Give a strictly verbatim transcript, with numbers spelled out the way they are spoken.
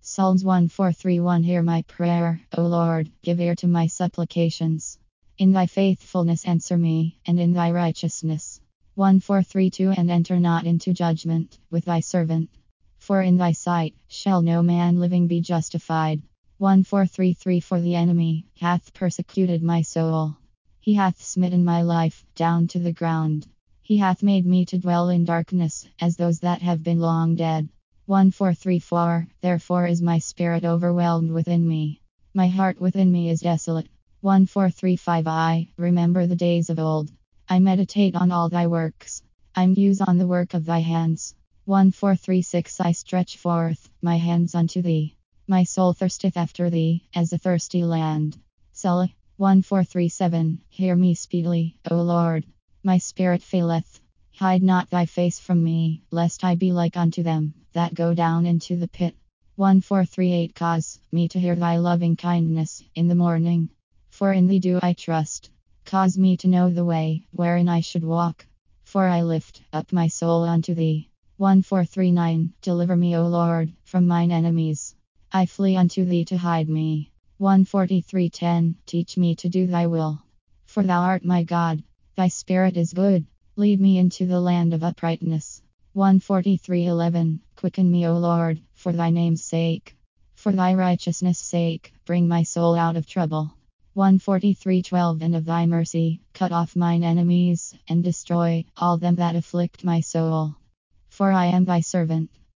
Psalms one four three one. Hear my prayer, O Lord, give ear to my supplications. In thy faithfulness answer me, and in thy righteousness. one four three two. And enter not into judgment with thy servant. For in thy sight shall no man living be justified. one four three three. For the enemy hath persecuted my soul. He hath smitten my life down to the ground. He hath made me to dwell in darkness, as those that have been long dead. one four three four. Therefore is my spirit overwhelmed within me. My heart within me is desolate. one four three five. I remember the days of old. I meditate on all thy works. I muse on the work of thy hands. one four three six. I stretch forth my hands unto thee. My soul thirsteth after thee, as a thirsty land. Selah. one four three seven. Hear me speedily, O Lord. My spirit faileth. Hide not thy face from me, lest I be like unto them that go down into the pit. one four three eight. Cause me to hear thy loving kindness in the morning. For in thee do I trust. Cause me to know the way wherein I should walk. For I lift up my soul unto thee. one four three nine. Deliver me, O Lord, from mine enemies. I flee unto thee to hide me. one forty-three ten. Teach me to do thy will. For thou art my God. Thy spirit is good. Lead me into the land of uprightness. one forty-three eleven. Quicken me, O Lord, for thy name's sake. For thy righteousness' sake, bring my soul out of trouble. one forty-three twelve. And of thy mercy, cut off mine enemies, and destroy all them that afflict my soul. For I am thy servant.